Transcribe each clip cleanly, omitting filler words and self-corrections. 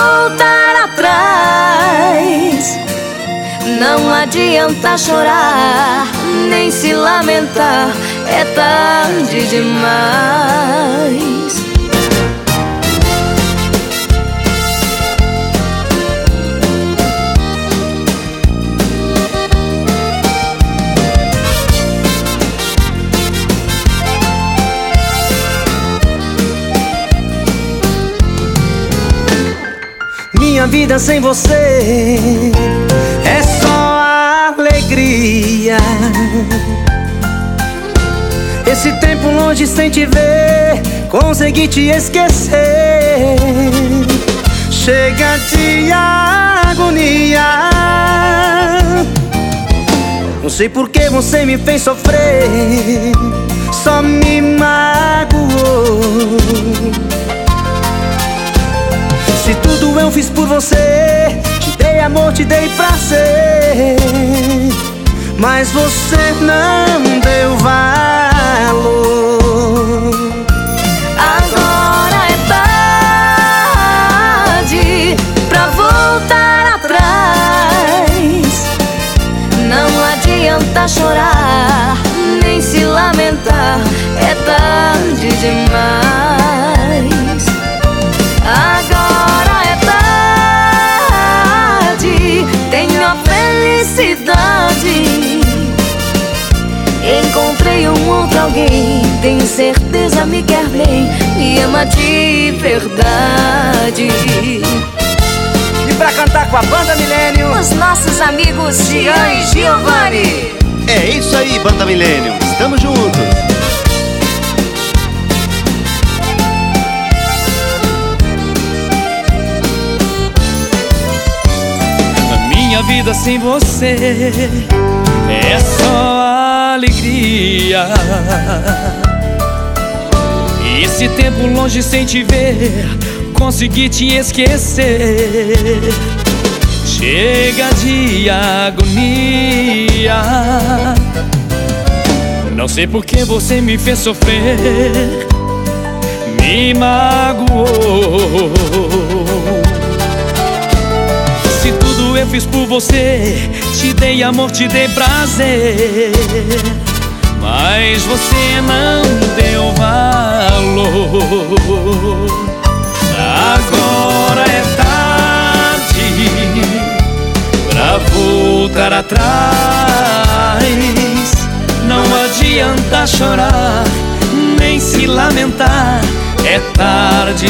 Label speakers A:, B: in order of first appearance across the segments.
A: voltar atrás. Não adianta chorar, nem se lamentar, é tarde demais.
B: Minha vida sem você é só alegria. Esse tempo longe sem te ver, consegui te esquecer. Chega de agonia. Não sei por que você me fez sofrer, só me magoou. Se tudo eu fiz por você, te dei amor, te dei prazer, mas você não deu valor.
A: Agora é tarde pra voltar atrás. Não adianta chorar, nem se lamentar, é tarde demais. Agora é tarde, tenho a felicidade. Encontrei um outro alguém, tenho certeza me quer bem, me ama de verdade.
B: E pra cantar com a Banda Millennium,
A: Os nossos amigos Gian e Giovanni.
C: É isso aí, Banda Millennium, estamos juntos.
D: Minha vida sem você é só alegria. E esse tempo longe sem te ver, consegui te esquecer. Chega de agonia. Não sei por que você me fez sofrer, me magoou. Se tudo eu fiz por você, te dei amor, te dei prazer, mas você não deu valor. Agora é tarde pra voltar atrás. Não adianta chorar, nem se lamentar, é tarde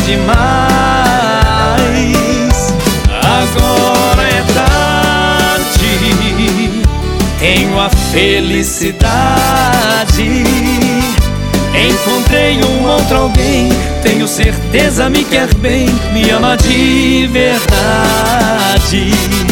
D: demais. Agora é tarde, tenho a felicidade. Encontrei um outro alguém, tenho certeza me quer bem, me ama de verdade.